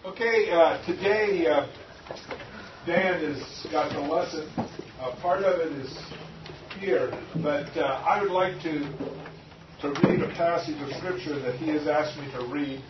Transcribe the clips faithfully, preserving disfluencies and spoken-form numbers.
Okay, uh, today uh, Dan has got the lesson. Uh, part of it is here, but uh, I would like to to read a passage of Scripture that he has asked me to read.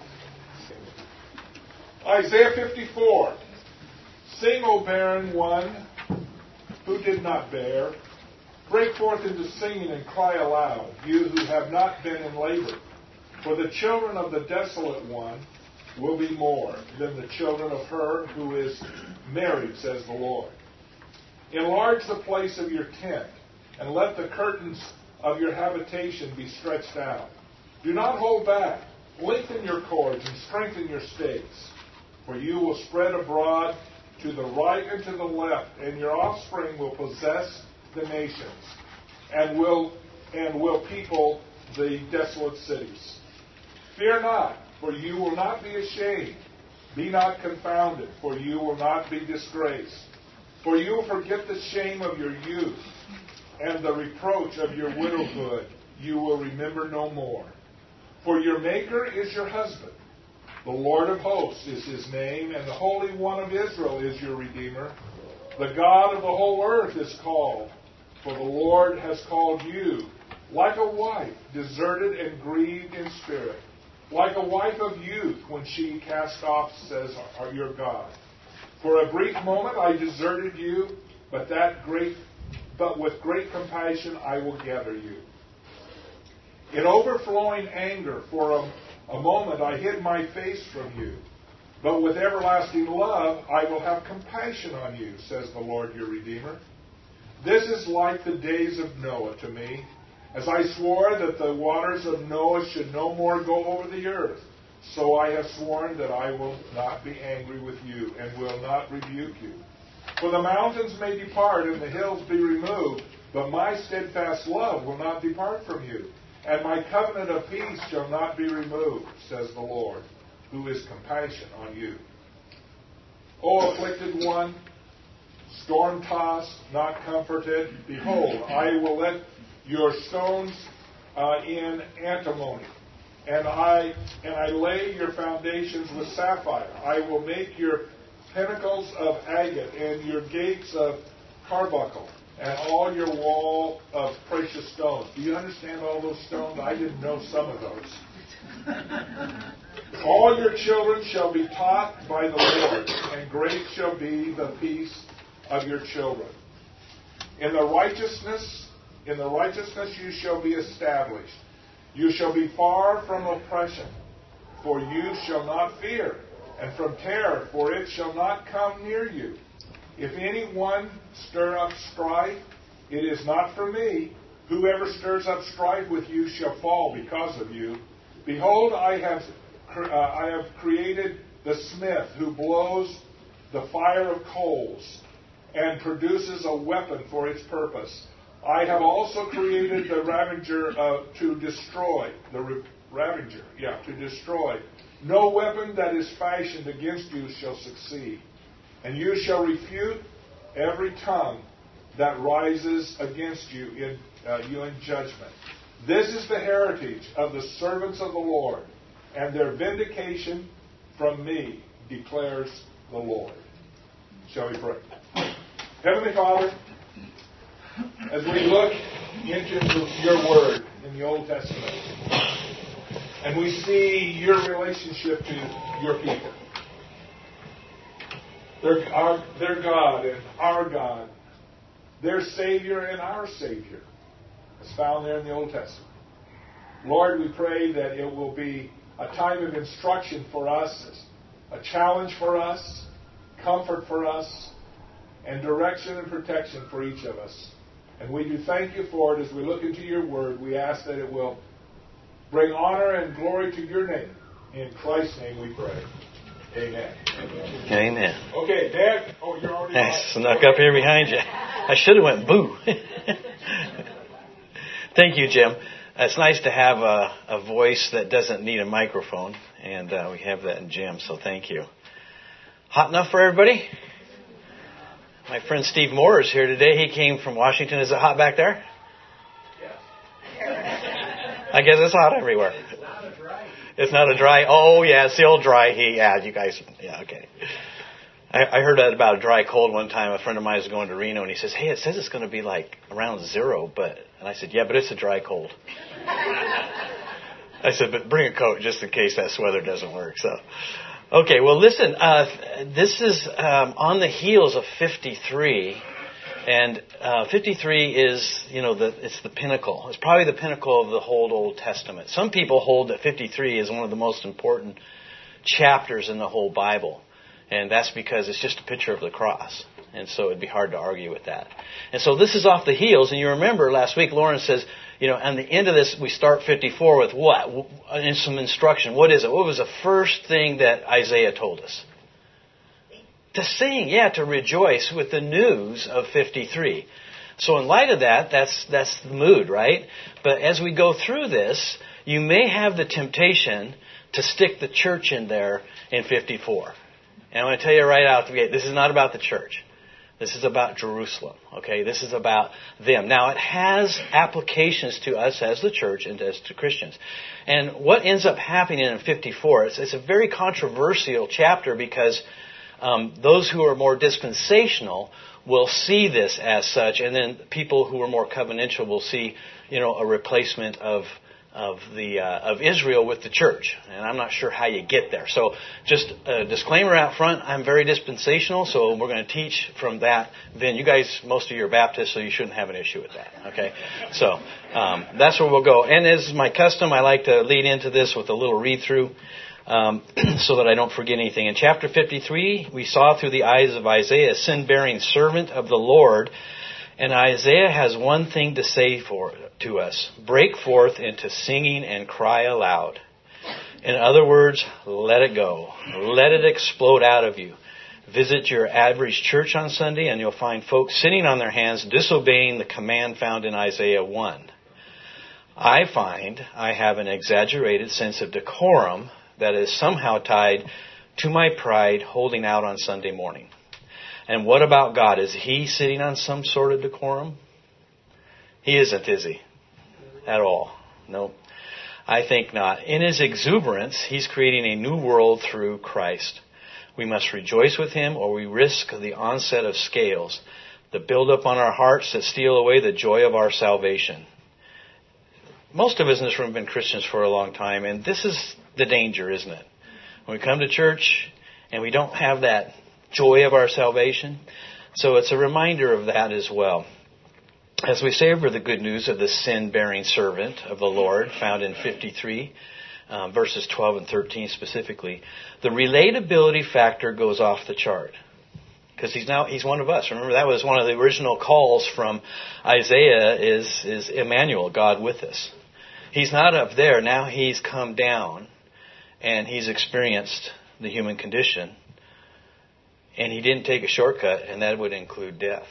Isaiah fifty-four. Sing, O barren one who did not bear. Break forth into singing and cry aloud, you who have not been in labor. For the children of the desolate one will be more than the children of her who is married, says the Lord. Enlarge the place of your tent, and let the curtains of your habitation be stretched out. Do not hold back. Lengthen your cords and strengthen your stakes. For you will spread abroad to the right and to the left, and your offspring will possess the nations, and will and will people the desolate cities. Fear not, for you will not be ashamed. Be not confounded, for you will not be disgraced. For you will forget the shame of your youth, and the reproach of your widowhood you will remember no more. For your Maker is your husband. The Lord of hosts is his name, and the Holy One of Israel is your Redeemer. The God of the whole earth is called, for the Lord has called you, like a wife deserted and grieved in spirit, like a wife of youth when she cast off, says your God. For a brief moment I deserted you, but that great, but with great compassion I will gather you. In overflowing anger, for a, a moment I hid my face from you, but with everlasting love I will have compassion on you, says the Lord your Redeemer. This is like the days of Noah to me, as I swore that the waters of Noah should no more go over the earth. So I have sworn that I will not be angry with you and will not rebuke you. For the mountains may depart and the hills be removed, but my steadfast love will not depart from you, and my covenant of peace shall not be removed, says the Lord, who is compassion on you. O afflicted one, storm-tossed, not comforted, behold, I will let your stones uh, in antimony, and I and I lay your foundations with sapphire. I will make your pinnacles of agate, and your gates of carbuncle, and all your wall of precious stones. Do you understand all those stones? I didn't know some of those. All your children shall be taught by the Lord, and great shall be the peace of your children. In the righteousness In the righteousness you shall be established. You shall be far from oppression, for you shall not fear, and from terror, for it shall not come near you. If anyone stir up strife, it is not for me. Whoever stirs up strife with you shall fall because of you. Behold, I have uh, I have created the smith who blows the fire of coals and produces a weapon for its purpose. I have also created the ravager uh, to destroy. The ra- ravager, yeah, to destroy. No weapon that is fashioned against you shall succeed. And you shall refute every tongue that rises against you in, uh, you in judgment. This is the heritage of the servants of the Lord, and their vindication from me, declares the Lord. Shall we pray? Heavenly Father, as we look into your word in the Old Testament, and we see your relationship to your people, their, our, their God and our God, their Savior and our Savior, as found there in the Old Testament. Lord, we pray that it will be a time of instruction for us, a challenge for us, comfort for us, and direction and protection for each of us. And we do thank you for it as we look into your word. We ask that it will bring honor and glory to your name. In Christ's name we pray. Amen. Amen. Okay, Dad. Oh, you're already I snuck up here behind you. I should have went boo. Thank you, Jim. It's nice to have a, a voice that doesn't need a microphone, and uh, we have that in Jim, so thank you. Hot enough for everybody? My friend Steve Moore is here today. He came from Washington. Is it hot back there? Yes. I guess it's hot everywhere. It's not a dry, oh yeah, it's the old dry heat. Yeah, you guys, yeah, okay. I, I heard that about a dry cold one time. A friend of mine was going to Reno, and he says, hey, it says it's going to be like around zero, but, and I said, yeah, but it's a dry cold. I said, but bring a coat just in case that weather doesn't work. So, okay, well, listen, uh, this is um, on the heels of fifty-three. And uh, fifty-three is, you know, the, it's the pinnacle. It's probably the pinnacle of the whole Old Testament. Some people hold that fifty-three is one of the most important chapters in the whole Bible. And that's because it's just a picture of the cross. And so it'd be hard to argue with that. And so this is off the heels. And you remember last week, Lauren says, you know, on the end of this, we start fifty-four with what? In some instruction. What is it? What was the first thing that Isaiah told us? To sing, yeah, to rejoice with the news of fifty-three. So in light of that, that's that's the mood, right? But as we go through this, you may have the temptation to stick the church in there in fifty-four. And I want to tell you right out the gate, this is not about the church. This is about Jerusalem, okay? This is about them. Now, it has applications to us as the church and as to Christians. And what ends up happening in fifty-four, it's, it's a very controversial chapter because Um, those who are more dispensational will see this as such, and then people who are more covenantal will see, you know, a replacement of of the uh, of Israel with the church. And I'm not sure how you get there. So, just a disclaimer out front: I'm very dispensational, so we're going to teach from that. Then you guys, most of you are Baptists, so you shouldn't have an issue with that. Okay, so um, that's where we'll go. And as my custom, I like to lead into this with a little read through. Um, so that I don't forget anything. In chapter fifty-three, we saw through the eyes of Isaiah, a sin-bearing servant of the Lord. And Isaiah has one thing to say for to us. Break forth into singing and cry aloud. In other words, let it go. Let it explode out of you. Visit your average church on Sunday and you'll find folks sitting on their hands disobeying the command found in Isaiah one. I find I have an exaggerated sense of decorum that is somehow tied to my pride holding out on Sunday morning. And what about God? Is He sitting on some sort of decorum? He isn't, is He? At all. No, I think not. In His exuberance, He's creating a new world through Christ. We must rejoice with Him or we risk the onset of scales that build up on our hearts that steal away the joy of our salvation. Most of us in this room have been Christians for a long time, and this is the danger, isn't it? When we come to church and we don't have that joy of our salvation. So it's a reminder of that as well. As we savor the good news of the sin-bearing servant of the Lord, found in fifty-three, um, verses twelve and thirteen specifically, the relatability factor goes off the chart. Because he's now he's one of us. Remember, that was one of the original calls from Isaiah is, is Emmanuel, God with us. He's not up there. Now he's come down and he's experienced the human condition. And he didn't take a shortcut, and that would include death.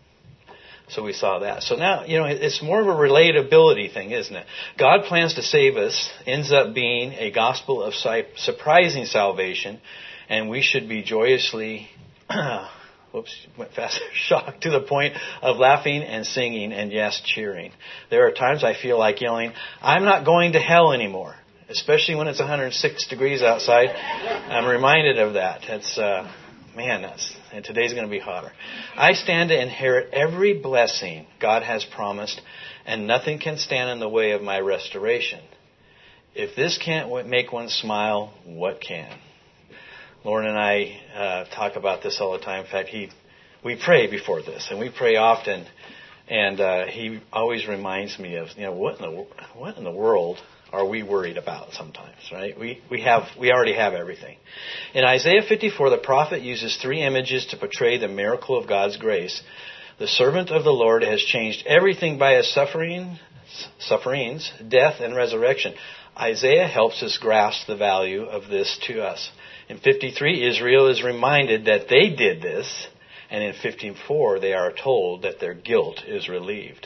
So we saw that. So now, you know, it's more of a relatability thing, isn't it? God plans to save us, ends up being a gospel of surprising salvation, and we should be joyously, whoops, went fast, shocked to the point of laughing and singing and, yes, cheering. There are times I feel like yelling, I'm not going to hell anymore, especially when it's one hundred six degrees outside. I'm reminded of that. It's, uh, man, that's, and today's going to be hotter. I stand to inherit every blessing God has promised, and nothing can stand in the way of my restoration. If this can't make one smile, what can? Lauren and I uh, talk about this all the time. In fact, he, we pray before this, and we pray often. And uh, he always reminds me of, you know, what in the what in the world are we worried about sometimes, right? We we have we already have everything. In Isaiah fifty-four, the prophet uses three images to portray the miracle of God's grace. The servant of the Lord has changed everything by his suffering, sufferings, death, and resurrection. Isaiah helps us grasp the value of this to us. In fifty-three, Israel is reminded that they did this, and in fifty-four, they are told that their guilt is relieved.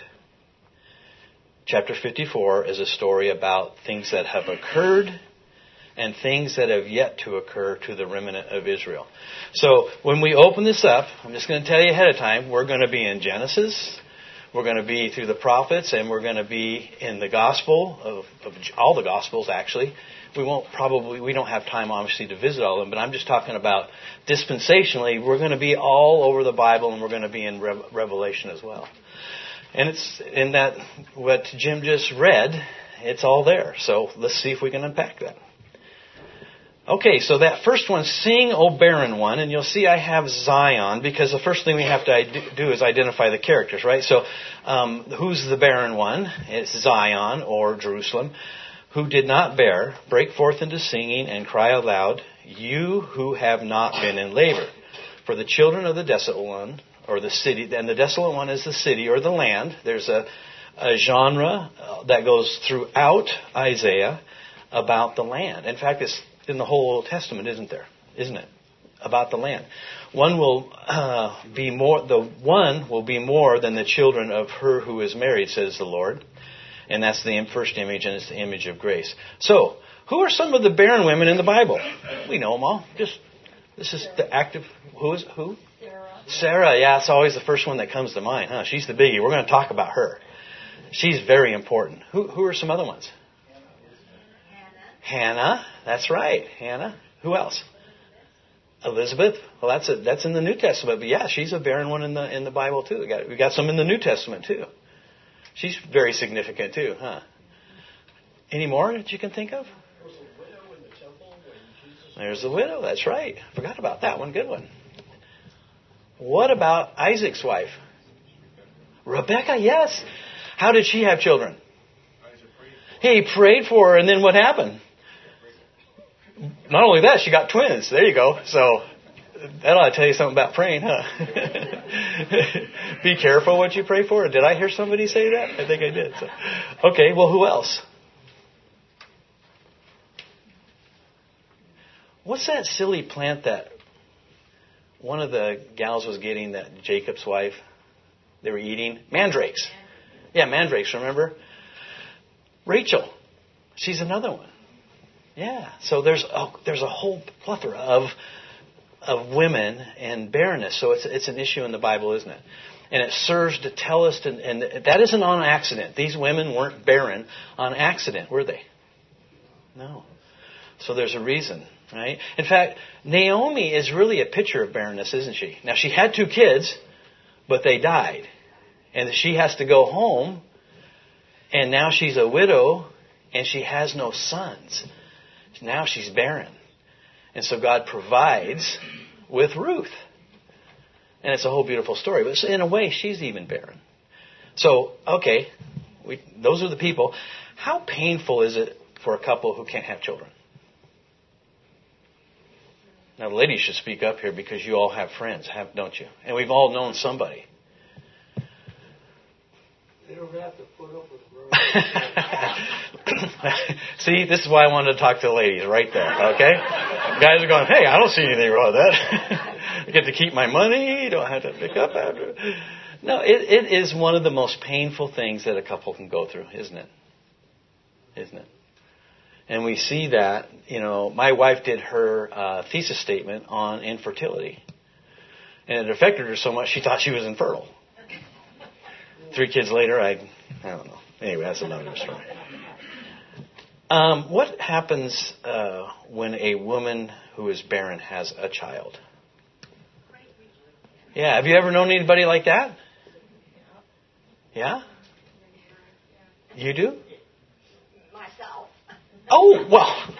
Chapter fifty-four is a story about things that have occurred and things that have yet to occur to the remnant of Israel. So when we open this up, I'm just going to tell you ahead of time, we're going to be in Genesis, We're going to be through the prophets, and we're going to be in the gospel of, of all the gospels, actually. We won't probably, we don't have time, obviously, to visit all of them, but I'm just talking about dispensationally. We're going to be all over the Bible, and we're going to be in Re- Revelation as well. And it's in that, what Jim just read, it's all there. So let's see if we can unpack that. Okay, so that first one, sing, O barren one, and you'll see I have Zion, because the first thing we have to do is identify the characters, right? So um, who's the barren one? It's Zion, or Jerusalem. Who did not bear, break forth into singing and cry aloud, you who have not been in labor. For the children of the desolate one, or the city, and the desolate one is the city or the land. There's a, a genre that goes throughout Isaiah about the land. In fact, it's in the whole Old Testament, isn't there? Isn't it? About the land. One will uh, be more, the one will be more than the children of her who is married, says the Lord. And that's the first image, and it's the image of grace. So, who are some of the barren women in the Bible? We know them all. Just this is the active. Who is who? Sarah. Sarah. Yeah, it's always the first one that comes to mind, huh? She's the biggie. We're going to talk about her. She's very important. Who who are some other ones? Hannah. Hannah. That's right, Hannah. Who else? Elizabeth. Well, that's a, that's in the New Testament, but yeah, she's a barren one in the in the Bible too. We got we got some in the New Testament too. She's very significant too, huh? Any more that you can think of? There's the widow. That's right. Forgot about that one. Good one. What about Isaac's wife? Rebecca, yes. How did she have children? He prayed for her, and then what happened? Not only that, she got twins. There you go. So that ought to tell you something about praying, huh? Be careful what you pray for. Did I hear somebody say that? I think I did. So. Okay, well, who else? What's that silly plant that one of the gals was getting, that Jacob's wife, they were eating? Mandrakes. Yeah, mandrakes, remember? Rachel. She's another one. Yeah. So there's a, there's a whole plethora of of women and barrenness. So it's it's an issue in the Bible, isn't it? And it serves to tell us, to, and that isn't on accident. These women weren't barren on accident, were they? No. So there's a reason, right? In fact, Naomi is really a picture of barrenness, isn't she? Now, she had two kids, but they died. And she has to go home, and now she's a widow, and she has no sons. Now she's barren. And so God provides with Ruth. And it's a whole beautiful story. But in a way, she's even barren. So, okay, we, those are the people. How painful is it for a couple who can't have children? Now, the ladies should speak up here because you all have friends, have, don't you? And we've all known somebody. They don't have to put up with growing. See, this is why I wanted to talk to the ladies right there, okay? Guys are going, hey, I don't see anything wrong with that. I get to keep my money, don't have to pick up after. No, it, it is one of the most painful things that a couple can go through, isn't it? Isn't it? And we see that, you know, my wife did her uh, thesis statement on infertility. And it affected her so much she thought she was infertile. Three kids later, I, I don't know. Anyway, that's another story. Um, what happens uh, when a woman who is barren has a child? Yeah, have you ever known anybody like that? Yeah? You do? Myself. Oh, well.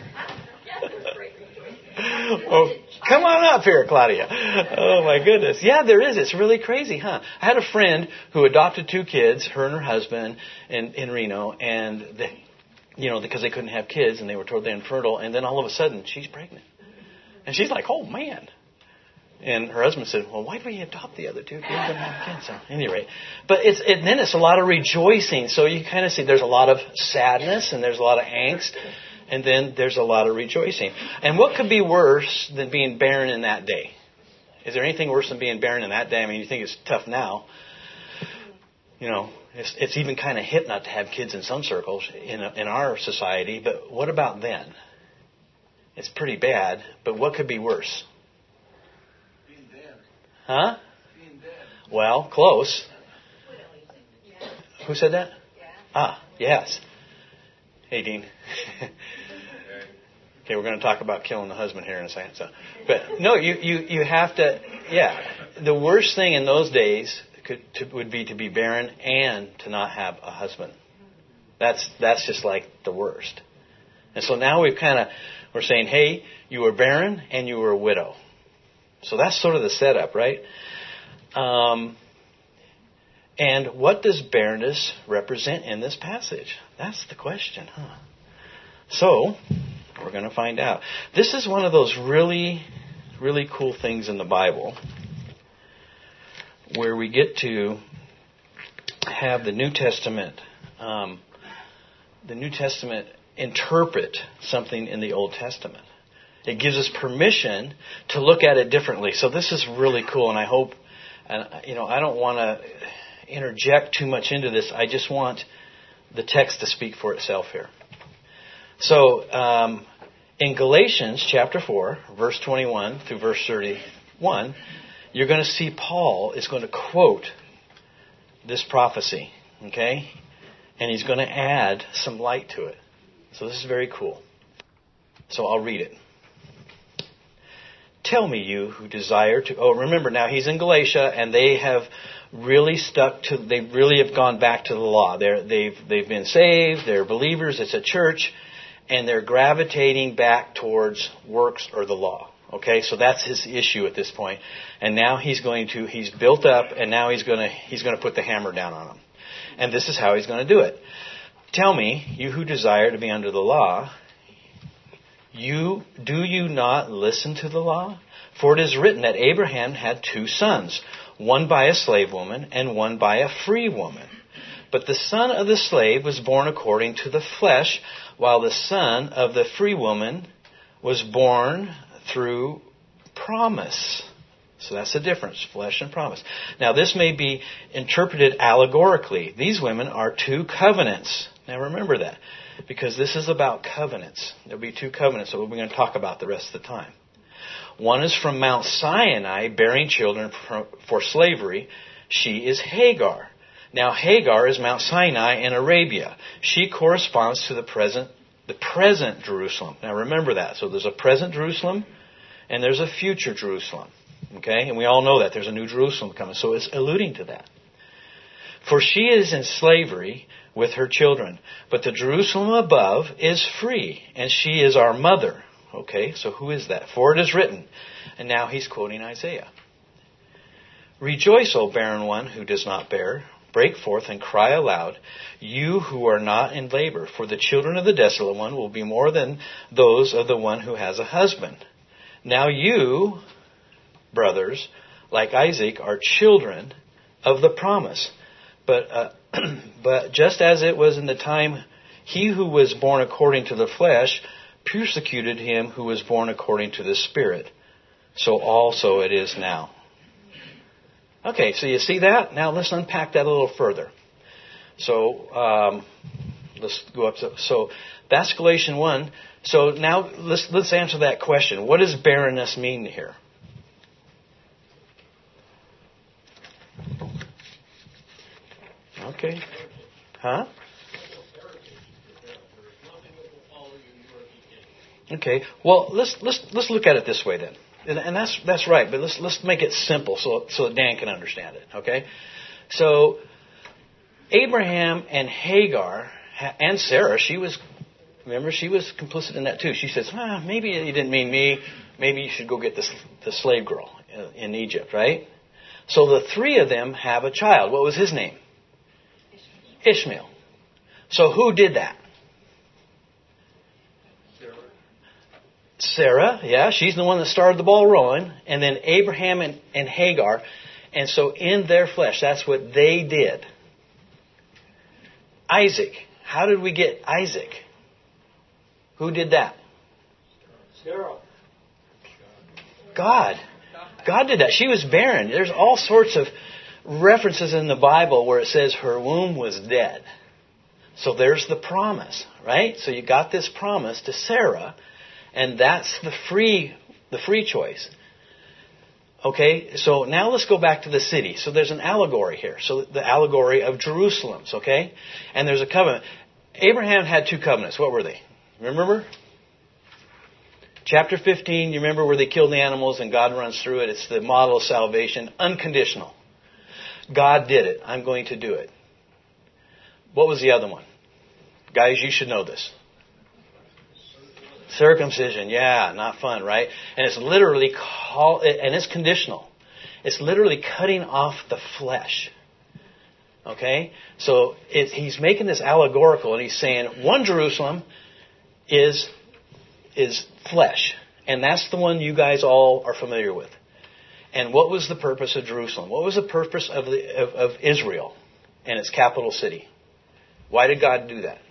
Oh, come on up here, Claudia. Oh, my goodness. Yeah, there is. It's really crazy, huh? I had a friend who adopted two kids, her and her husband, in, in Reno, and they, you know, because they couldn't have kids, and they were told they're infertile, and then all of a sudden, she's pregnant. And she's like, oh, man. And her husband said, well, why did we adopt the other two if you didn't have kids? So, at any rate. But it's, it, then it's a lot of rejoicing. So you kind of see there's a lot of sadness, and there's a lot of angst. And then there's a lot of rejoicing. And what could be worse than being barren in that day? Is there anything worse than being barren in that day? I mean, you think it's tough now. You know, it's, it's even kind of hip not to have kids in some circles in, a, in our society. But what about then? It's pretty bad. But what could be worse? Being dead. Huh? Being dead. Well, close. Who said that? Yeah. Ah, yes. Hey, Dean. Okay, we're going to talk about killing the husband here in a second. So, but no, you, you, you have to, yeah. The worst thing in those days could, to, would be to be barren and to not have a husband. That's that's just like the worst. And so now we've kind of, we're saying, hey, you were barren and you were a widow. So that's sort of the setup, right? Um, and what does barrenness represent in this passage? That's the question, huh? So, we're going to find out. This is one of those really, really cool things in the Bible where we get to have the New Testament, um, the New Testament interpret something in the Old Testament. It gives us permission to look at it differently. So this is really cool, and I hope, and you know, I don't want to interject too much into this. I just want the text to speak for itself here. So, um, in Galatians chapter four, verse twenty-one through verse thirty-one, you're going to see Paul is going to quote this prophecy, okay? And he's going to add some light to it. So this is very cool. So I'll read it. Tell me, you who desire to... Oh, remember now, he's in Galatia, and they have really stuck to... They really have gone back to the law. They're, they've they've been saved. They're believers. It's a church. And they're gravitating back towards works or the law. Okay, so that's his issue at this point. And now he's going to, he's built up, and now he's going to, he's going to put the hammer down on them. And this is how he's going to do it. Tell me, you who desire to be under the law, you do you not listen to the law? For it is written that Abraham had two sons, one by a slave woman and one by a free woman. But the son of the slave was born according to the flesh, while the son of the free woman was born through promise. So that's the difference, flesh and promise. Now this may be interpreted allegorically. These women are two covenants. Now remember that, because this is about covenants. There'll be two covenants, so we're going to talk about the rest of the time. One is from Mount Sinai, bearing children for slavery. She is Hagar. Now Hagar is Mount Sinai in Arabia. She corresponds to the present, the present Jerusalem. Now remember that. So there's a present Jerusalem and there's a future Jerusalem. Okay? And we all know that. There's a new Jerusalem coming. So it's alluding to that. For she is in slavery with her children. But the Jerusalem above is free, and she is our mother. Okay? So who is that? For it is written. And now he's quoting Isaiah. Rejoice, O barren one who does not bear. Break forth and cry aloud, you who are not in labor. For the children of the desolate one will be more than those of the one who has a husband. Now you, brothers, like Isaac, are children of the promise. But uh, but just as it was in the time, he who was born according to the flesh persecuted him who was born according to the Spirit. So also it is now. Okay, so you see that? Now let's unpack that a little further. So um, let's go up to, so that's Galatians one. So now let's let's answer that question. What does barrenness mean here? Okay. Huh? Okay. Well, let's let's let's look at it this way then. And, and that's that's right, but let's let's make it simple so so that Dan can understand it. Okay, so Abraham and Hagar and Sarah, she was remember she was complicit in that too. She says, ah, maybe you didn't mean me. Maybe you should go get this the slave girl in Egypt, right? So the three of them have a child. What was his name? Ishmael. So who did that? Sarah, yeah, she's the one that started the ball rolling. And then Abraham and, and Hagar. And so in their flesh, that's what they did. Isaac. How did we get Isaac? Who did that? Sarah. God. God did that. She was barren. There's all sorts of references in the Bible where it says her womb was dead. So there's the promise, right? So you got this promise to Sarah. And that's the free, the free choice. Okay, so now let's go back to the city. So there's an allegory here. So the allegory of Jerusalem's, okay? And there's a covenant. Abraham had two covenants. What were they? Remember? Chapter fifteen, you remember where they killed the animals and God runs through it. It's the model of salvation. Unconditional. God did it. I'm going to do it. What was the other one? Guys, you should know this. Circumcision. Yeah, not fun, right? And it's literally call, and it's conditional. It's literally cutting off the flesh. Okay? So it, he's making this allegorical, and he's saying one Jerusalem is is flesh. And that's the one you guys all are familiar with. And what was the purpose of Jerusalem? What was the purpose of, the, of, of Israel and its capital city? Why did God do that?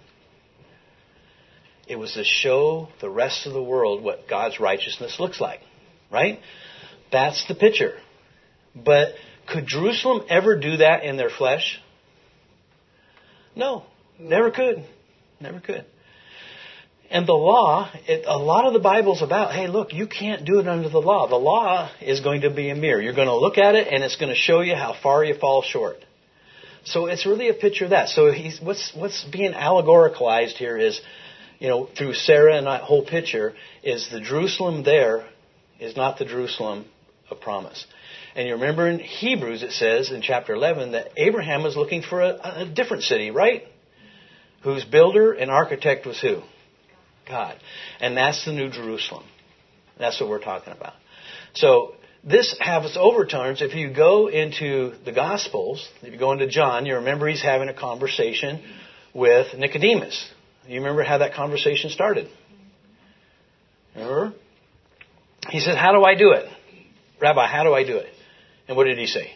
It was to show the rest of the world what God's righteousness looks like. Right? That's the picture. But could Jerusalem ever do that in their flesh? No. Never could. Never could. And the law, it, a lot of the Bible's about, hey, look, you can't do it under the law. The law is going to be a mirror. You're going to look at it, and it's going to show you how far you fall short. So it's really a picture of that. So he's, what's what's being allegoricalized here is, you know, through Sarah and that whole picture, is the Jerusalem there is not the Jerusalem of promise. And you remember in Hebrews it says in chapter eleven that Abraham was looking for a, a different city, right? Whose builder and architect was who? God. And that's the New Jerusalem. That's what we're talking about. So this has overtones. If you go into the Gospels, if you go into John, you remember he's having a conversation with Nicodemus. You remember how that conversation started? Remember? He said, how do I do it? Rabbi, how do I do it? And what did he say?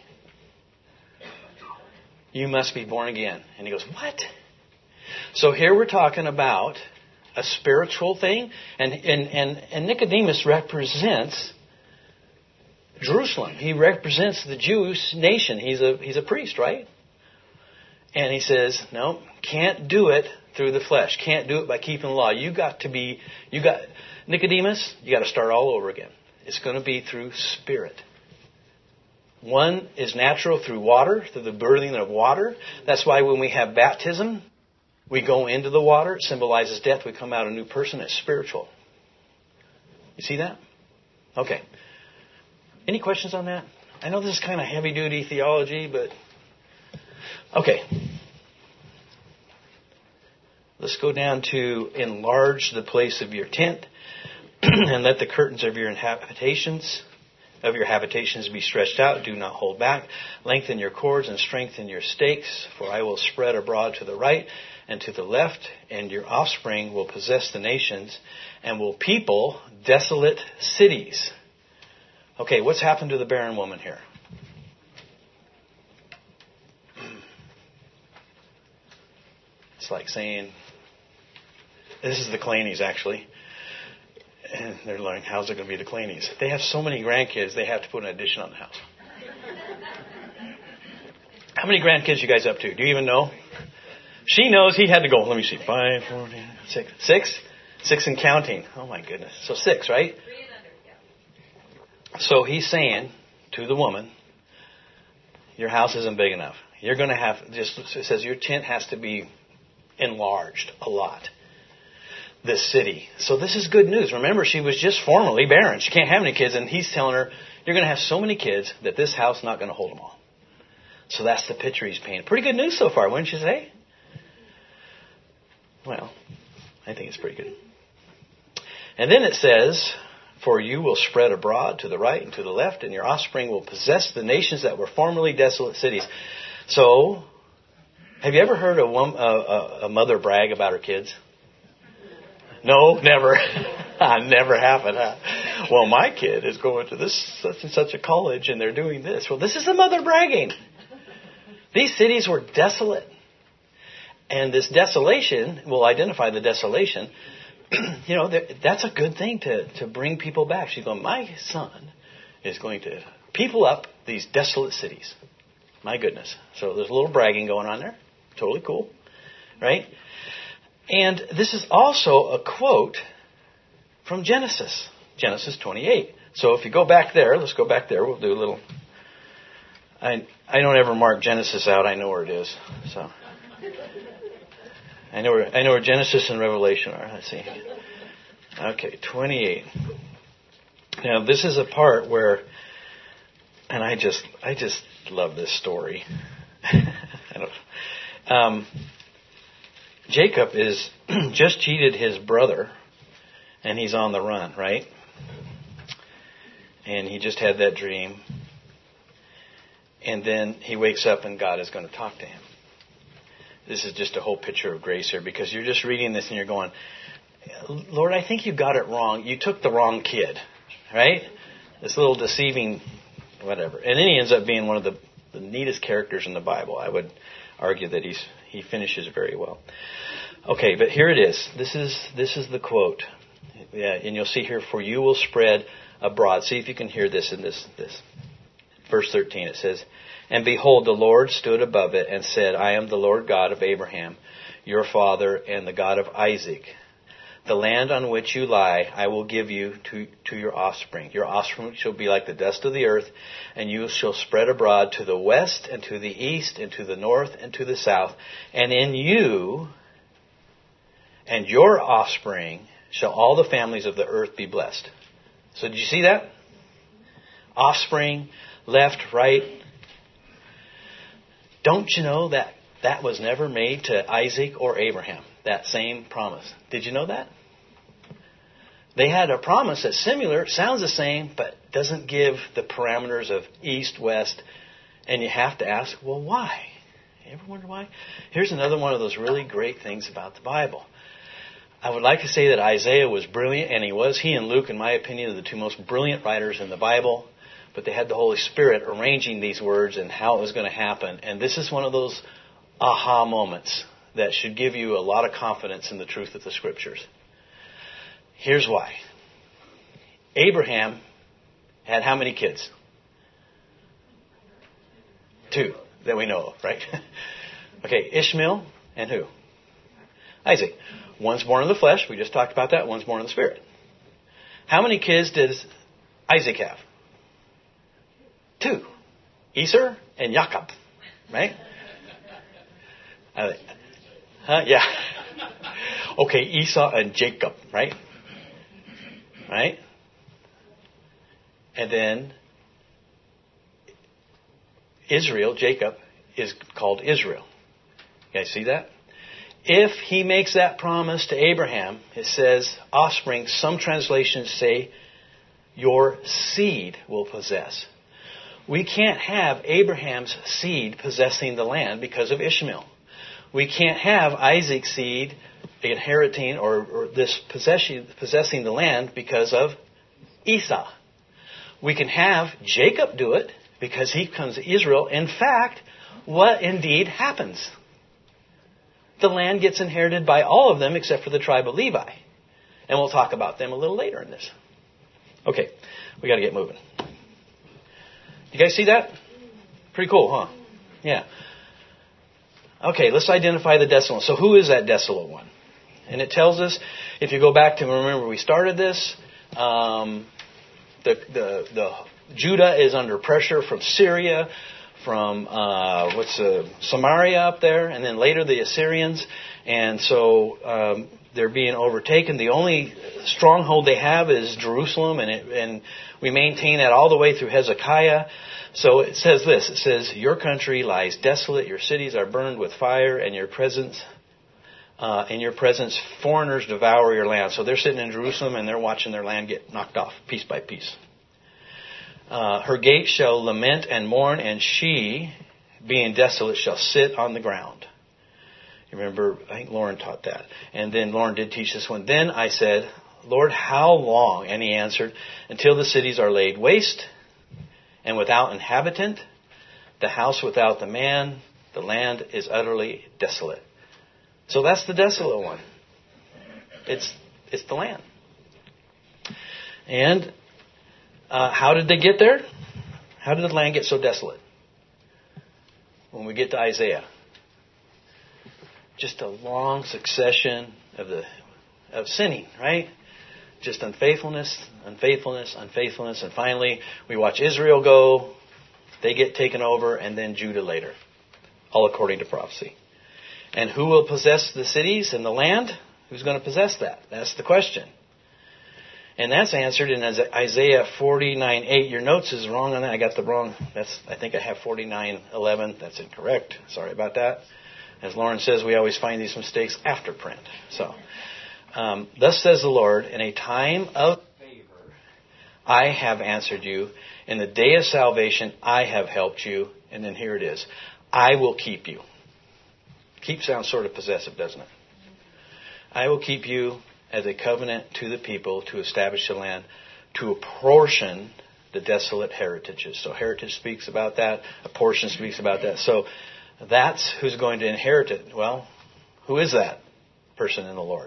You must be born again. And he goes, what? So here we're talking about a spiritual thing. And, and, and, and Nicodemus represents Jerusalem. He represents the Jewish nation. He's a, he's a priest, right? And he says, no, can't do it through the flesh. Can't do it by keeping the law. You got to be, you got, Nicodemus, you got to start all over again. It's going to be through spirit. One is natural through water, through the birthing of water. That's why when we have baptism, we go into the water. It symbolizes death. We come out a new person. It's spiritual. You see that? Okay. Any questions on that? I know this is kind of heavy-duty theology, but... Okay. Let's go down to enlarge the place of your tent and let the curtains of your habitations of your habitations be stretched out. Do not hold back. Lengthen your cords and strengthen your stakes, for I will spread abroad to the right and to the left, and your offspring will possess the nations and will people desolate cities. Okay, what's happened to the barren woman here? It's like saying, this is the Clanies actually. And they're learning, how's it going to be the Clanies? They have so many grandkids, they have to put an addition on the house. How many grandkids you guys up to? Do you even know? She knows. He had to go, let me see, five, four, six. Six? Six and counting. Oh my goodness. So six, right? Three and under, yeah. So he's saying to the woman, your house isn't big enough. You're going to have, just it says your tent has to be enlarged a lot. This city. So this is good news. Remember, she was just formerly barren. She can't have any kids. And he's telling her, you're going to have so many kids that this house is not going to hold them all. So that's the picture he's painting. Pretty good news so far, wouldn't you say? Well, I think it's pretty good. And then it says, for you will spread abroad to the right and to the left, and your offspring will possess the nations that were formerly desolate cities. So, have you ever heard a, woman, a, a mother brag about her kids? No, never. I never haven't. Huh? Well, my kid is going to this such and such a college, and they're doing this. Well, this is the mother bragging. These cities were desolate. And this desolation will identify the desolation. You know, that's a good thing to, to bring people back. She's going, my son is going to people up these desolate cities. My goodness. So there's a little bragging going on there. Totally cool. Right? And this is also a quote from Genesis. Genesis twenty-eight. So if you go back there, let's go back there. We'll do a little. I I don't ever mark Genesis out. I know where it is. So I know where I know where Genesis and Revelation are. Let's see. Okay, twenty-eight. Now this is a part where, and I just I just love this story. I don't. Um, Jacob is just cheated his brother, and he's on the run, right? And he just had that dream. And then he wakes up and God is going to talk to him. This is just a whole picture of grace here, because you're just reading this and you're going, Lord, I think you got it wrong. You took the wrong kid, right? This little deceiving whatever. And then he ends up being one of the, the neatest characters in the Bible. I would argue that he's he finishes very well. Okay, but here it is. This is this is the quote. Yeah, and you'll see here, for you will spread abroad. See if you can hear this in this this. Verse thirteen, it says, and behold, the Lord stood above it and said, I am the Lord God of Abraham, your father, and the God of Isaac. The land on which you lie, I will give you to, to your offspring. Your offspring shall be like the dust of the earth, and you shall spread abroad to the west and to the east and to the north and to the south. And in you and your offspring shall all the families of the earth be blessed. So did you see that? Offspring, left, right. Don't you know that that was never made to Isaac or Abraham? That same promise. Did you know that? They had a promise that's similar, sounds the same, but doesn't give the parameters of east, west. And you have to ask, well, why? You ever wonder why? Here's another one of those really great things about the Bible. I would like to say that Isaiah was brilliant, and he was. He and Luke, in my opinion, are the two most brilliant writers in the Bible. But they had the Holy Spirit arranging these words and how it was going to happen. And this is one of those aha moments that should give you a lot of confidence in the truth of the Scriptures. Here's why. Abraham had how many kids? Two that we know of, right? Okay, Ishmael and who? Isaac. One's born in the flesh. We just talked about that. One's born in the spirit. How many kids did Isaac have? Two. Esau and Jacob. Right? Uh, huh? Yeah. Okay, Esau and Jacob. Right? Right? And then Israel, Jacob, is called Israel. You guys see that? If he makes that promise to Abraham, it says offspring. Some translations say your seed will possess. We can't have Abraham's seed possessing the land because of Ishmael. We can't have Isaac's seed inheriting or, or this possessing, possessing the land because of Esau. We can have Jacob do it because he comes to Israel. In fact, what indeed happens? The land gets inherited by all of them except for the tribe of Levi. And we'll talk about them a little later in this. Okay, we got to get moving. You guys see that? Pretty cool, huh? Yeah. Okay, let's identify the desolate one. So who is that desolate one? And it tells us, if you go back to, remember we started this, um, the, the, the Judah is under pressure from Syria, from uh, what's uh, Samaria up there, and then later the Assyrians. And so um, they're being overtaken. The only stronghold they have is Jerusalem, and, it, and we maintain that all the way through Hezekiah. So it says this, it says, your country lies desolate, your cities are burned with fire, and your presence, uh, in your presence, foreigners devour your land. So they're sitting in Jerusalem, and they're watching their land get knocked off, piece by piece. Uh, her gates shall lament and mourn, and she, being desolate, shall sit on the ground. You remember, I think Lauren taught that. And then Lauren did teach this one. Then I said, Lord, how long? And he answered, until the cities are laid waste and without inhabitant, the house without the man, the land is utterly desolate. So that's the desolate one. It's it's the land. And uh, how did they get there? How did the land get so desolate? When we get to Isaiah. Just a long succession of the of sinning, right? just unfaithfulness, unfaithfulness, unfaithfulness. And finally, we watch Israel go. They get taken over, and then Judah later. All according to prophecy. And who will possess the cities and the land? Who's going to possess that? That's the question. And that's answered in Isaiah forty-nine eight. Your notes is wrong on that. I got the wrong. That's I think I have forty-nine eleven. That's incorrect. Sorry about that. As Lauren says, we always find these mistakes after print. So, um, thus says the Lord, in a time of favor, I have answered you. In the day of salvation, I have helped you. And then here it is. I will keep you. Keep sounds sort of possessive, doesn't it? I will keep you as a covenant to the people, to establish the land, to apportion the desolate heritages. So heritage speaks about that. Apportion speaks about that. So that's who's going to inherit it. Well, who is that person in the Lord?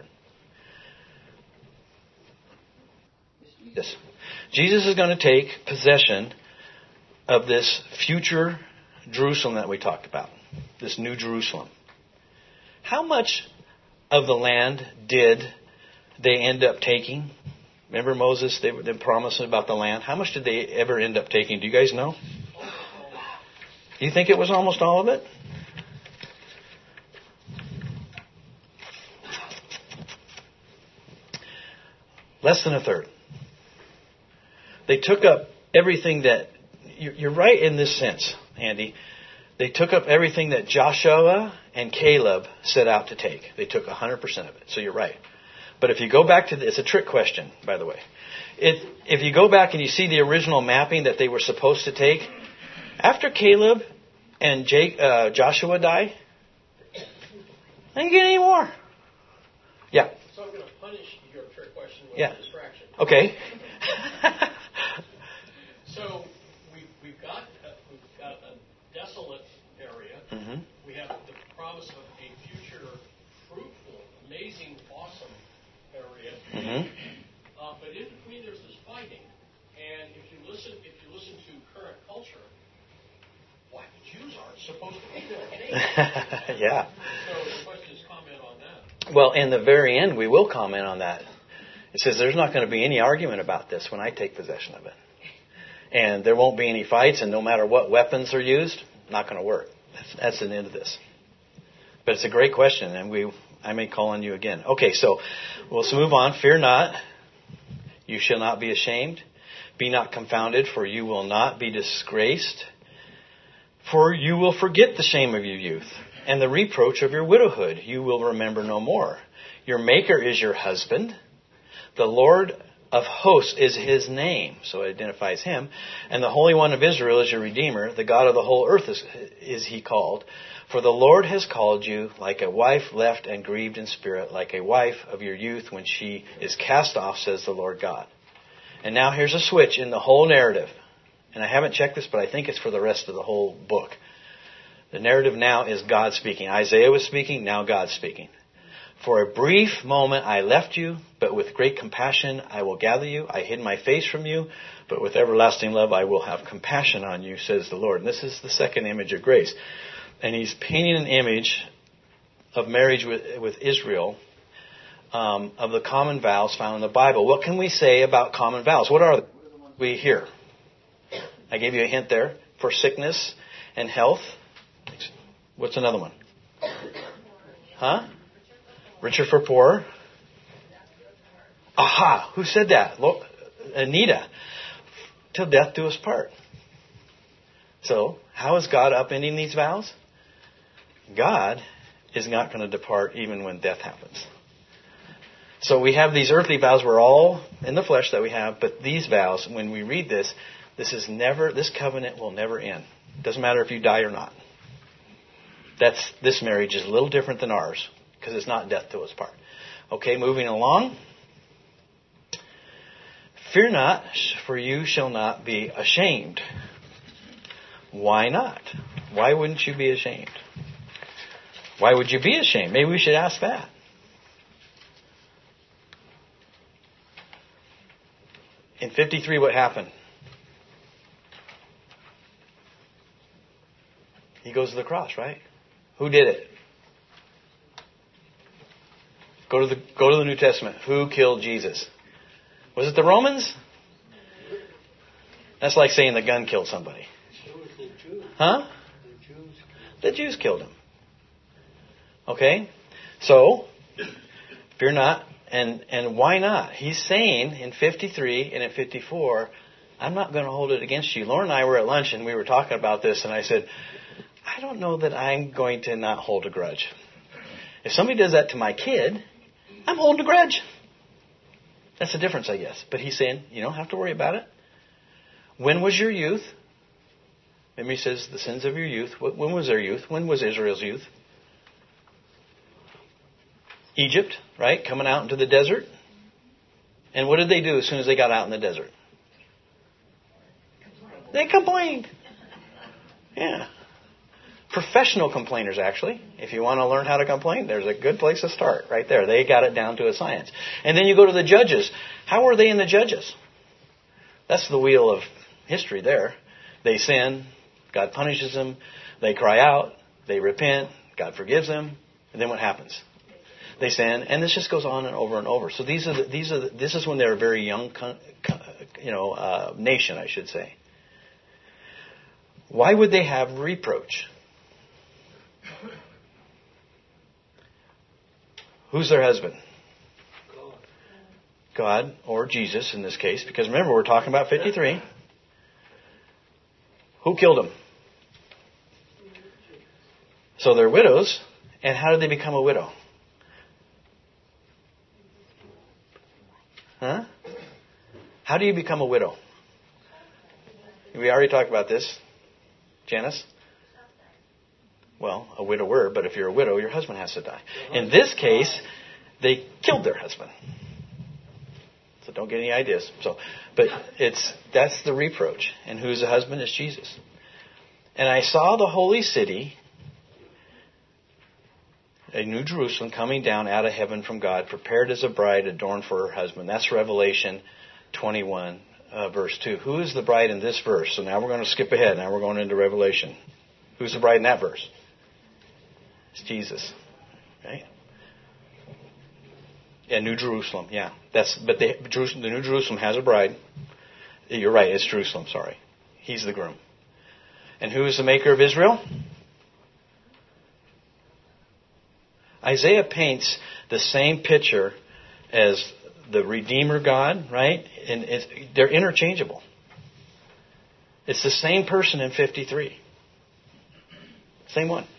Yes. Jesus is going to take possession of this future Jerusalem that we talked about. This new Jerusalem. How much of the land did they end up taking? Remember Moses, they were they promising about the land. How much did they ever end up taking? Do you guys know? Do you think it was almost all of it? Less than a third. They took up everything that, you're right in this sense, Andy. They took up everything that Joshua and Caleb set out to take. They took one hundred percent of it. So you're right. But if you go back to the, it's a trick question, by the way. If, if you go back and you see the original mapping that they were supposed to take, after Caleb and Jake, uh, Joshua die, they didn't get any more. Yeah. So I'm going to punish your trick question with yeah. a distraction. Okay. So we've, we've got uh, we've got a desolate area. Mm-hmm. We have the promise of a future fruitful, amazing, awesome area. Mm-hmm. Uh, but in between, there's this fighting. And if you listen, if you listen to current culture, why the Jews aren't supposed to be there? Yeah. So the question is, comment on that. Well, in the very end, we will comment on that. It says there's not going to be any argument about this when I take possession of it. And there won't be any fights, and no matter what weapons are used, not going to work. That's, that's the end of this. But it's a great question, and we I may call on you again. Okay, so we'll move on. Fear not. You shall not be ashamed. Be not confounded, for you will not be disgraced. For you will forget the shame of your youth, and the reproach of your widowhood you will remember no more. Your Maker is your husband. The Lord of hosts is his name, so it identifies him. And the Holy One of Israel is your Redeemer. The God of the whole earth is, is he called. For the Lord has called you like a wife left and grieved in spirit, like a wife of your youth when she is cast off, says the Lord God. And now here's a switch in the whole narrative. And I haven't checked this, but I think it's for the rest of the whole book. The narrative now is God speaking. Isaiah was speaking, now God's speaking. For a brief moment I left you, but with great compassion I will gather you. I hid my face from you, but with everlasting love I will have compassion on you, says the Lord. And this is the second image of grace. And he's painting an image of marriage with, with Israel, um, of the common vows found in the Bible. What can we say about common vows? What are we hear? I gave you a hint there. For sickness and health. What's another one? Huh? Richer for poor. Aha! Who said that? Anita. Till death do us part. So, how is God upending these vows? God is not going to depart even when death happens. So we have these earthly vows. We're all in the flesh that we have, but these vows, when we read this, this is never. This covenant will never end. Doesn't matter if you die or not. That's this marriage is a little different than ours. Because it's not death to us part. Okay, moving along. Fear not, for you shall not be ashamed. Why not? Why wouldn't you be ashamed? Why would you be ashamed? Maybe we should ask that. In fifty-three, what happened? He goes to the cross, right? Who did it? Go to the go to the New Testament. Who killed Jesus? Was it the Romans? That's like saying the gun killed somebody. Huh? The Jews killed him. Okay? So, fear not. And and why not? He's saying in fifty-three and in fifty-four, I'm not going to hold it against you. Lauren and I were at lunch and we were talking about this, and I said, I don't know that I'm going to not hold a grudge. If somebody does that to my kid, I'm holding a grudge. That's the difference, I guess. But he's saying, you don't have to worry about it. When was your youth? Remember he says the sins of your youth. When was their youth? When was Israel's youth? Egypt, right? Coming out into the desert. And what did they do as soon as they got out in the desert? They complained. Yeah. Professional complainers, actually. If you want to learn how to complain, there's a good place to start right there. They got it down to a science. And then you go to the judges. How were they in the judges? That's the wheel of history there. They sin. God punishes them. They cry out. They repent. God forgives them. And then what happens? They sin. And this just goes on and over and over. So these are the, these are the, this is when they're a very young, you know, uh, nation, I should say. Why would they have reproach? Who's their husband? God, or Jesus in this case, because remember we're talking about fifty-three. Who killed them? So they're widows, and how did they become a widow? Huh? How do you become a widow? We already talked about this. Janice? Well, a widower, but if you're a widow, your husband has to die. In this case, they killed their husband. So don't get any ideas. So, but it's that's the reproach. And who's the husband? Is Jesus. And I saw the holy city, a new Jerusalem, coming down out of heaven from God, prepared as a bride adorned for her husband. That's Revelation twenty-one, uh, verse two. Who is the bride in this verse? So now we're going to skip ahead. Now we're going into Revelation. Who's the bride in that verse? It's Jesus. Right? Yeah, New Jerusalem. Yeah, that's. But the, Jerusalem, the New Jerusalem has a bride. You're right. It's Jerusalem. Sorry, he's the groom. And who is the maker of Israel? Isaiah paints the same picture as the Redeemer God, right? And it's, they're interchangeable. It's the same person in fifty-three. Same one.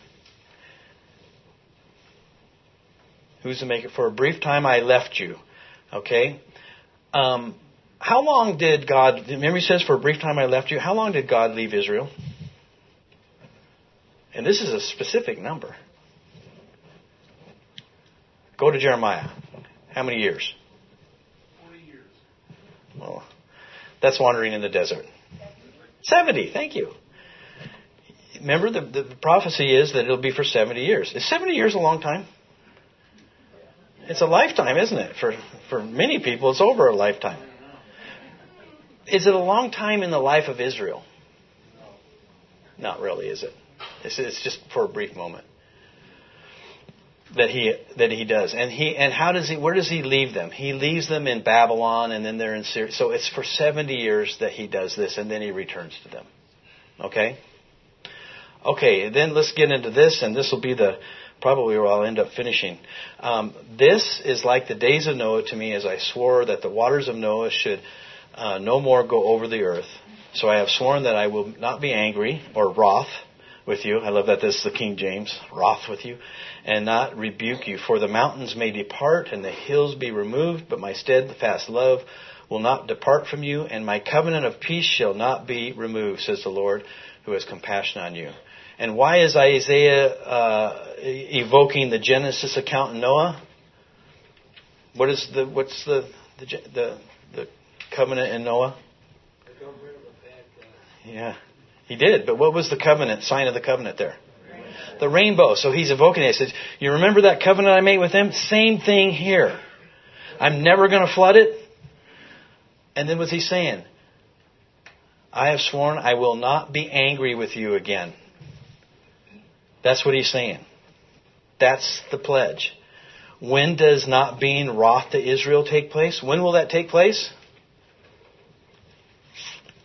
Who's the maker? For a brief time I left you. Okay? Um, how long did God... Remember he says, for a brief time I left you. How long did God leave Israel? And this is a specific number. Go to Jeremiah. How many years? Forty years. Well, that's wandering in the desert. Seventy. Thank you. Remember, the, the prophecy is that it'll be for seventy years. Is seventy years a long time? It's a lifetime, isn't it? For for many people, it's over a lifetime. Is it a long time in the life of Israel? Not really, is it? It's, it's just for a brief moment that he that he does. And he and how does he? Where does he leave them? He leaves them in Babylon, and then they're in Syria. So it's for seventy years that he does this, and then he returns to them. Okay. Okay. Then let's get into this, and this will be the probably where I'll end up finishing. Um, this is like the days of Noah to me, as I swore that the waters of Noah should uh, no more go over the earth. So I have sworn that I will not be angry or wroth with you. I love that this is the King James, wroth with you, and not rebuke you. For the mountains may depart and the hills be removed, but my steadfast love will not depart from you, and my covenant of peace shall not be removed, says the Lord, who has compassion on you. And why is Isaiah uh, evoking the Genesis account in Noah? What is the what's the the the, the covenant in Noah? Yeah, he did. But what was the covenant sign of the covenant there? Rainbow. The rainbow. So he's evoking it. He says, "You remember that covenant I made with them? Same thing here. I'm never going to flood it." And then what's he saying? I have sworn I will not be angry with you again. That's what he's saying. That's the pledge. When does not being wroth to Israel take place? When will that take place?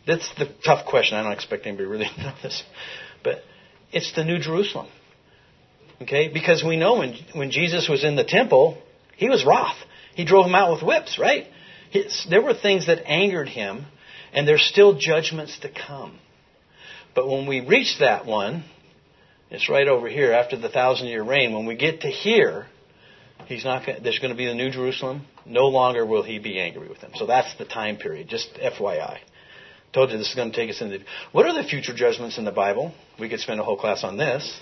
That's the tough question. I don't expect anybody to really know this. But it's the New Jerusalem. Okay? Because we know when, when Jesus was in the temple, he was wroth. He drove them out with whips, right? His, there were things that angered him, and there's still judgments to come. But when we reach that one, it's right over here after the thousand-year reign. When we get to here, he's not. Gonna, there's going to be the New Jerusalem. No longer will he be angry with them. So that's the time period. Just F Y I. Told you this is going to take us into. What are the future judgments in the Bible? We could spend a whole class on this.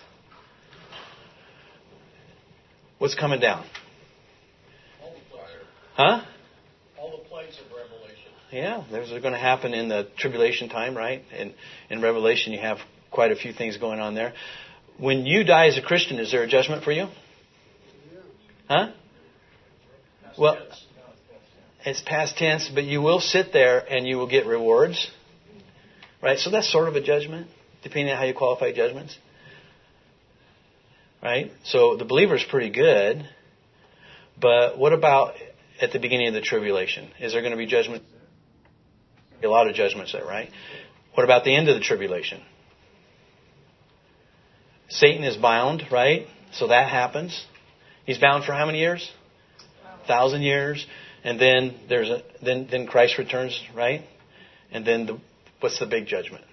What's coming down? All the plagues. Huh? All the plagues of Revelation. Yeah, those are going to happen in the tribulation time, right? And in Revelation, you have quite a few things going on there. When you die as a Christian, is there a judgment for you? Huh? Well, it's past tense, but you will sit there and you will get rewards. Right? So that's sort of a judgment, depending on how you qualify judgments. Right? So the believer is pretty good. But what about at the beginning of the tribulation? Is there going to be judgment? A lot of judgments there, right? What about the end of the tribulation? Satan is bound, right? So that happens. He's bound for how many years? A thousand years. And then there's a then then Christ returns, right? And then the, what's the big judgment?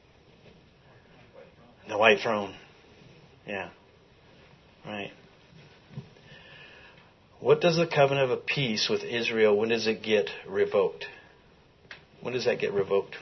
The white throne. Yeah. Right. What does the covenant of peace with Israel, when does it get revoked? When does that get revoked?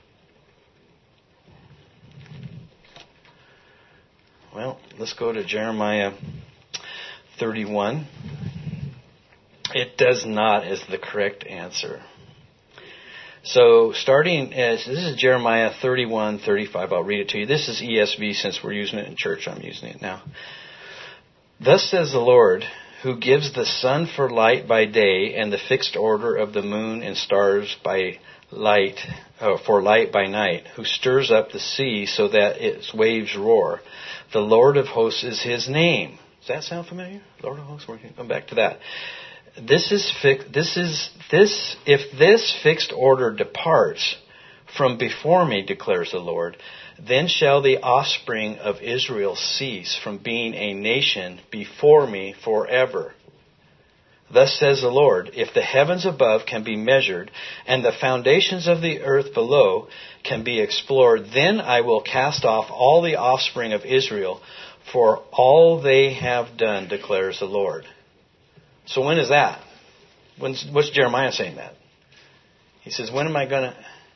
Well, let's go to Jeremiah thirty-one. It does not is the correct answer. So starting as, this is Jeremiah thirty-one thirty-five. I'll read it to you. This is E S V since we're using it in church. I'm using it now. Thus says the Lord, who gives the sun for light by day and the fixed order of the moon and stars by light, oh, for light by night, who stirs up the sea so that its waves roar. The Lord of hosts is his name. Does that sound familiar? Lord of hosts. We're going to come back to that. This is fi- This is this. If this fixed order departs from before me, declares the Lord, then shall the offspring of Israel cease from being a nation before me forever. Thus says the Lord, if the heavens above can be measured and the foundations of the earth below can be explored, then I will cast off all the offspring of Israel for all they have done, declares the Lord. So when is that? When's, what's Jeremiah saying that? He says, when am I going to...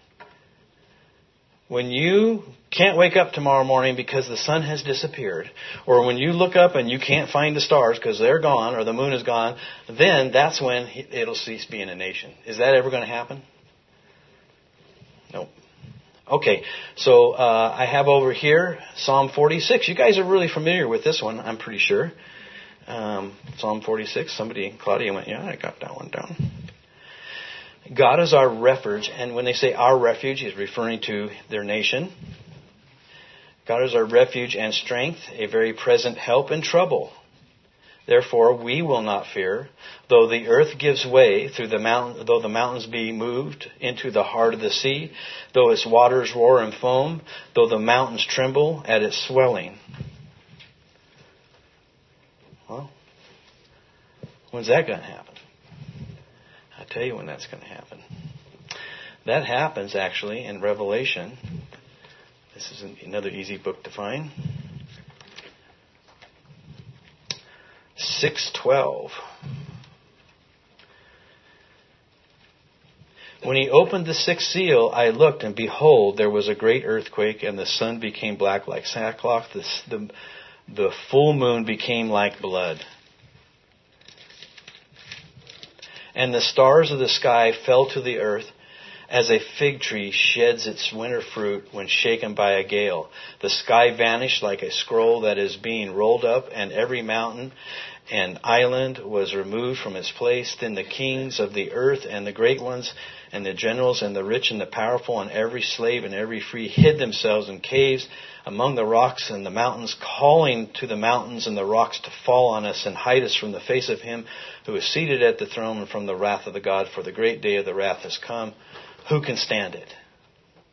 When you can't wake up tomorrow morning because the sun has disappeared, or when you look up and you can't find the stars because they're gone or the moon is gone, then that's when it'll cease being a nation. Is that ever going to happen? Nope. Okay, so uh, I have over here Psalm forty-six. You guys are really familiar with this one, I'm pretty sure. Um, Psalm forty-six. Somebody, Claudia went, yeah, I got that one down. God is our refuge, and when they say our refuge, he's referring to their nation. God is our refuge and strength, a very present help in trouble. Therefore, we will not fear, though the earth gives way, through the mountain, though the mountains be moved into the heart of the sea, though its waters roar and foam, though the mountains tremble at its swelling. Well, when's that going to happen? I'll tell you when that's going to happen. That happens actually in Revelation. This is another easy book to find. six twelve. When he opened the sixth seal, I looked, and behold, there was a great earthquake, and the sun became black like sackcloth. The, the, the full moon became like blood. And the stars of the sky fell to the earth as a fig tree sheds its winter fruit when shaken by a gale. The sky vanished like a scroll that is being rolled up, and every mountain and island was removed from its place. Then the kings of the earth and the great ones and the generals and the rich and the powerful and every slave and every free hid themselves in caves among the rocks and the mountains, calling to the mountains and the rocks to fall on us and hide us from the face of him who is seated at the throne and from the wrath of the God. For the great day of the wrath has come. Who can stand it?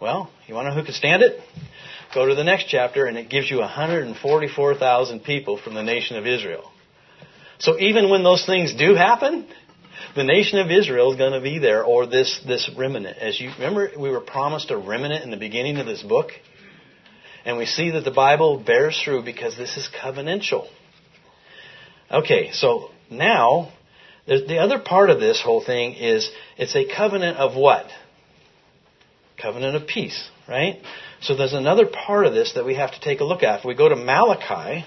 Well, you want to know who could stand it? Go to the next chapter, and it gives you one hundred forty-four thousand people from the nation of Israel. So even when those things do happen, the nation of Israel is going to be there, or this, this remnant. As you remember, we were promised a remnant in the beginning of this book. And we see that the Bible bears through because this is covenantal. Okay, so now, the other part of this whole thing is it's a covenant of what? Covenant of peace, right? So there's another part of this that we have to take a look at. If we go to Malachi,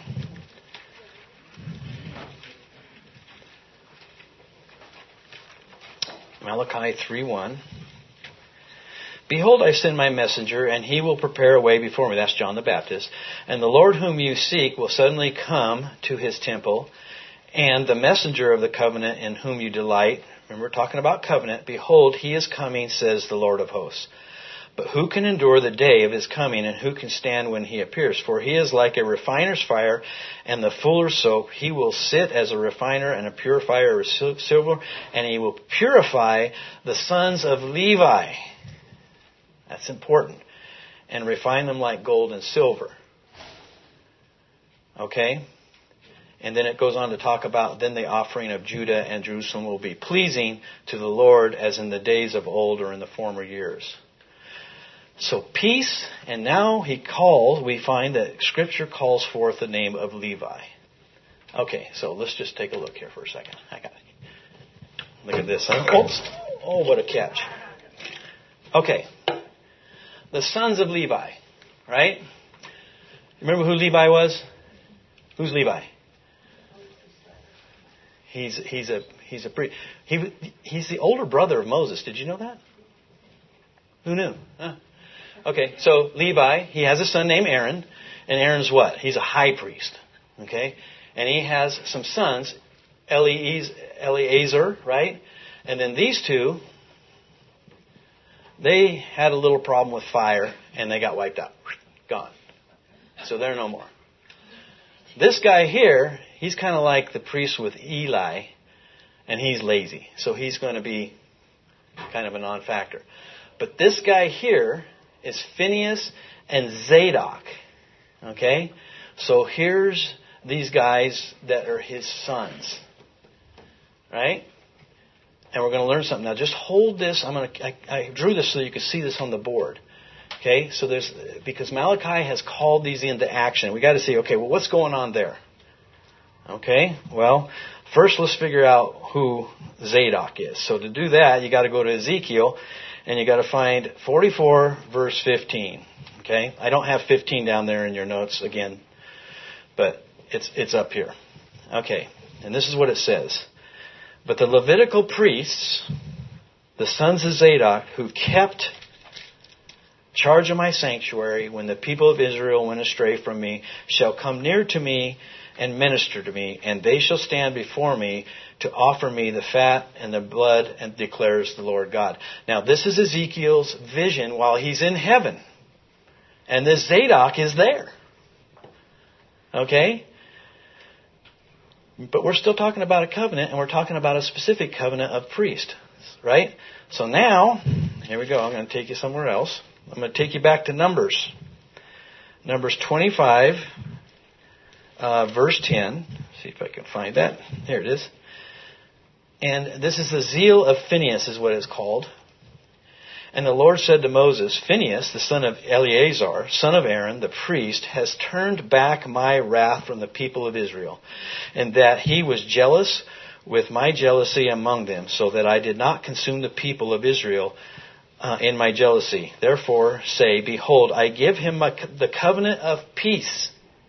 Malachi three one. Behold, I send my messenger, and he will prepare a way before me. That's John the Baptist. And the Lord whom you seek will suddenly come to his temple, and the messenger of the covenant in whom you delight. Remember, we're talking about covenant. Behold, he is coming, says the Lord of hosts. But who can endure the day of his coming, and who can stand when he appears? For he is like a refiner's fire and the fuller's soap. He will sit as a refiner and a purifier of silver, and he will purify the sons of Levi. That's important. And refine them like gold and silver. Okay? And then it goes on to talk about, then the offering of Judah and Jerusalem will be pleasing to the Lord as in the days of old or in the former years. So peace, and now he calls, we find that Scripture calls forth the name of Levi. Okay, so let's just take a look here for a second. I got it. Look at this. Huh? Oops. Oh, what a catch. Okay. The sons of Levi, right? Remember who Levi was? Who's Levi? He's he's a he's a priest. He he's the older brother of Moses. Did you know that? Who knew? Huh? Okay, so Levi, he has a son named Aaron, and Aaron's what? He's a high priest. Okay, and he has some sons, Eleazar, right? And then these two, they had a little problem with fire, and they got wiped out. Gone. So they're no more. This guy here, he's kind of like the priest with Eli, and he's lazy. So he's going to be kind of a non-factor. But this guy here is Phineas and Zadok. Okay? So here's these guys that are his sons. Right? And we're going to learn something. Now just hold this. I'm going to, I, I drew this so you can see this on the board. Okay? So there's, because Malachi has called these into action. We got to see, okay, well, what's going on there? Okay? Well, first let's figure out who Zadok is. So to do that, you got to go to Ezekiel, and you got to find forty-four verse fifteen. Okay? I don't have fifteen down there in your notes again, but it's it's up here. Okay. And this is what it says. But the Levitical priests, the sons of Zadok, who kept charge of my sanctuary when the people of Israel went astray from me, shall come near to me and minister to me, and they shall stand before me to offer me the fat and the blood, and declares the Lord God. Now, this is Ezekiel's vision while he's in heaven. And this Zadok is there. Okay? But we're still talking about a covenant, and we're talking about a specific covenant of priest. Right? So now, here we go. I'm going to take you somewhere else. I'm going to take you back to Numbers. Numbers twenty-five, uh, verse ten. See if I can find that. Here it is. And this is the zeal of Phinehas is what it's called. And the Lord said to Moses, Phinehas, the son of Eleazar, son of Aaron, the priest, has turned back my wrath from the people of Israel, and that he was jealous with my jealousy among them, so that I did not consume the people of Israel uh, in my jealousy. Therefore say, behold, I give him my, the covenant of peace.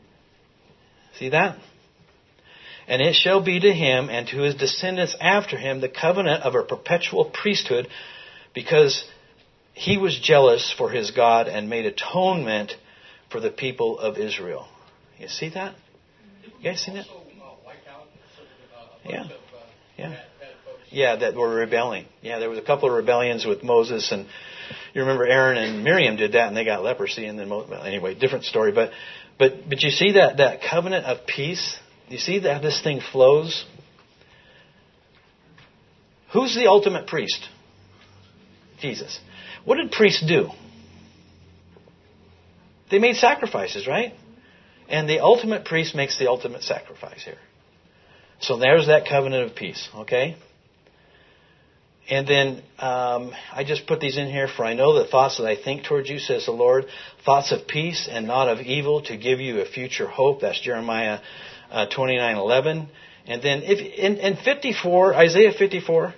See that? And it shall be to him and to his descendants after him the covenant of a perpetual priesthood, because he was jealous for his God and made atonement for the people of Israel. You see that? You guys seen that? Yeah. Yeah. Yeah, that were rebelling. Yeah, there was a couple of rebellions with Moses, and you remember Aaron and Miriam did that, and they got leprosy. And then, well, anyway, different story. But, but, but you see that that covenant of peace. You see that this thing flows. Who's the ultimate priest? Jesus. What did priests do? They made sacrifices, right? And the ultimate priest makes the ultimate sacrifice here. So there's that covenant of peace, okay? And then um, I just put these in here, for I know the thoughts that I think towards you, says the Lord, thoughts of peace and not of evil, to give you a future hope. That's Jeremiah uh, twenty-nine eleven. And then if in, in fifty-four, Isaiah fifty-four,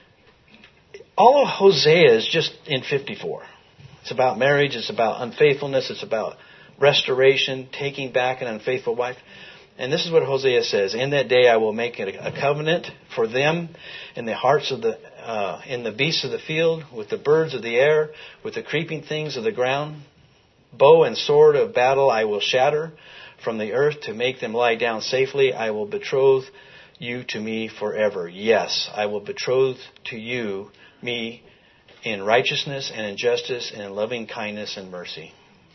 all of Hosea is just in fifty-four. It's about marriage, it's about unfaithfulness, it's about restoration, taking back an unfaithful wife. And this is what Hosea says: in that day I will make a, a covenant for them in the hearts of the uh, in the beasts of the field, with the birds of the air, with the creeping things of the ground. Bow and sword of battle I will shatter from the earth, to make them lie down safely. I will betroth you to me forever. Yes, I will betroth to you me in righteousness and in justice and in loving kindness and mercy.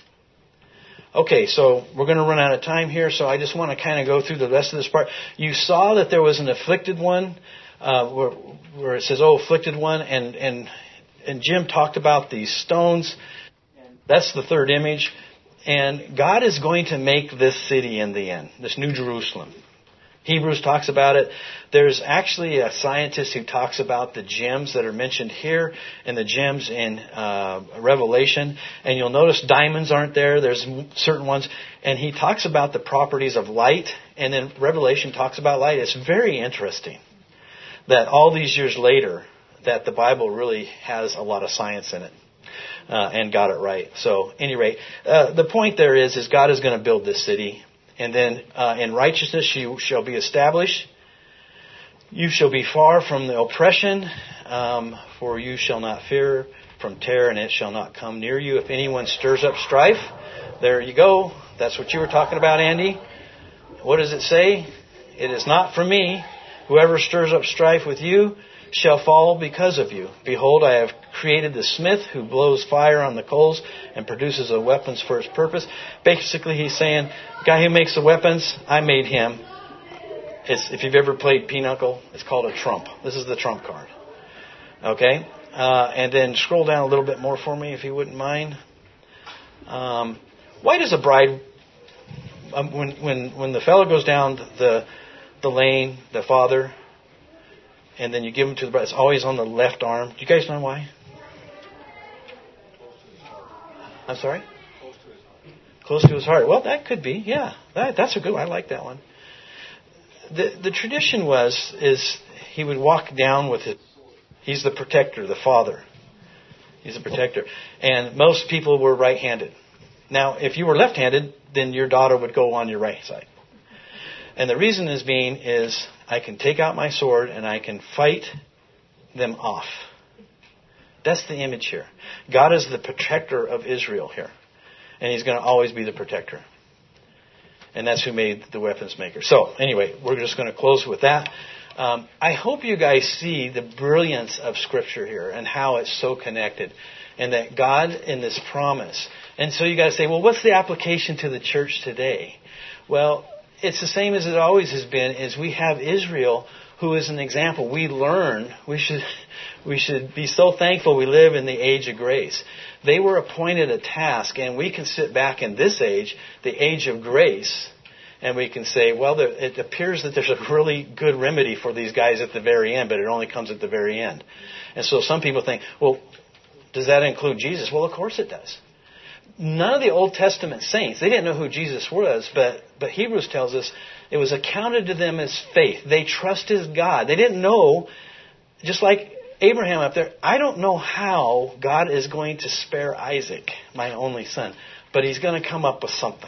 Okay, so we're going to run out of time here, so I just want to kind of go through the rest of this part. You saw that there was an afflicted one, uh, where, where it says, oh, afflicted one, and, and, and Jim talked about these stones. That's the third image. And God is going to make this city in the end, this New Jerusalem. Hebrews talks about it. There's actually a scientist who talks about the gems that are mentioned here and the gems in uh, Revelation. And you'll notice diamonds aren't there. There's certain ones. And he talks about the properties of light. And then Revelation talks about light. It's very interesting that all these years later, that the Bible really has a lot of science in it. Uh, and got it right. So, at any rate, uh, the point there is, is God is going to build this city. And then uh, in righteousness you shall be established. You shall be far from the oppression, um, for you shall not fear from terror, and it shall not come near you. If anyone stirs up strife, there you go. That's what you were talking about, Andy. What does it say? It is not from me. Whoever stirs up strife with you shall fall because of you. Behold, I have created the smith who blows fire on the coals and produces the weapons for his purpose. Basically, he's saying, the guy who makes the weapons, I made him. It's, if you've ever played Pinochle, it's called a trump. This is the trump card. Okay? Uh, and then scroll down a little bit more for me, if you wouldn't mind. Um, why does a bride, um, when, when, when the fellow goes down the, the lane, the father, and then you give them to the bride, it's always on the left arm. Do you guys know why? I'm sorry? Close to his heart. Close to his heart. Well, that could be. Yeah, that, that's a good one. I like that one. The the tradition was is he would walk down with it. He's the protector, the father. He's the protector, and most people were right-handed. Now, if you were left-handed, then your daughter would go on your right side. And the reason is being is I can take out my sword and I can fight them off. That's the image here. God is the protector of Israel here. And He's going to always be the protector. And that's who made the weapons maker. So, anyway, we're just going to close with that. Um, I hope you guys see the brilliance of Scripture here and how it's so connected. And that God in this promise. And so you guys say, well, what's the application to the church today? Well, it's the same as it always has been, is we have Israel who is an example. We learn. We should we should be so thankful we live in the age of grace. They were appointed a task, and we can sit back in this age, the age of grace, and we can say, well, there, it appears that there's a really good remedy for these guys at the very end, but it only comes at the very end. And so some people think, well, does that include Jesus? Well, of course it does. None of the Old Testament saints, they didn't know who Jesus was, but, but Hebrews tells us it was accounted to them as faith. They trusted God. They didn't know, just like Abraham up there, I don't know how God is going to spare Isaac, my only son, but He's going to come up with something.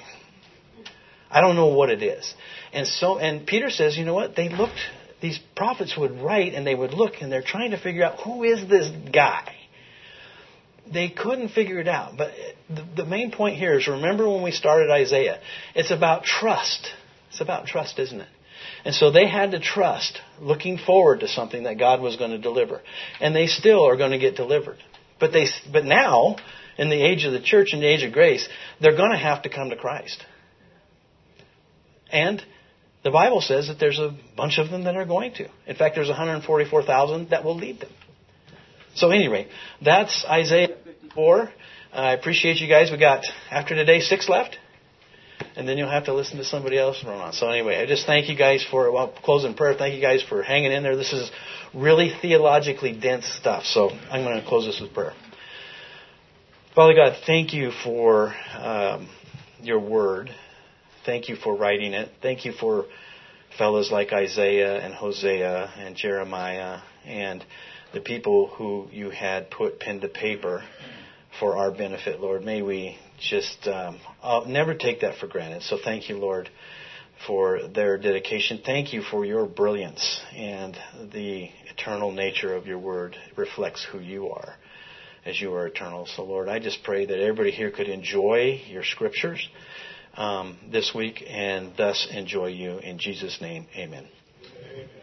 I don't know what it is. And so, and Peter says, you know what? They looked, these prophets would write and they would look and they're trying to figure out, who is this guy? They couldn't figure it out. But the, the main point here is, remember when we started Isaiah, it's about trust. It's about trust, isn't it? And so they had to trust, looking forward to something that God was going to deliver. And they still are going to get delivered. But they, but now, in the age of the church, in the age of grace, they're going to have to come to Christ. And the Bible says that there's a bunch of them that are going to. In fact, there's one hundred forty-four thousand that will lead them. So anyway, that's Isaiah fifty-four. I appreciate you guys. We got, after today, six left. And then you'll have to listen to somebody else run on. So anyway, I just thank you guys for, well, closing prayer. Thank you guys for hanging in there. This is really theologically dense stuff. So I'm going to close this with prayer. Father God, thank you for um, your word. Thank you for writing it. Thank you for fellows like Isaiah and Hosea and Jeremiah and the people who you had put pen to paper for our benefit, Lord. May we just um, I'll never take that for granted. So thank you, Lord, for their dedication. Thank you for your brilliance, and the eternal nature of your word reflects who you are, as you are eternal. So, Lord, I just pray that everybody here could enjoy your scriptures um, this week and thus enjoy you. In Jesus' name, amen. Amen.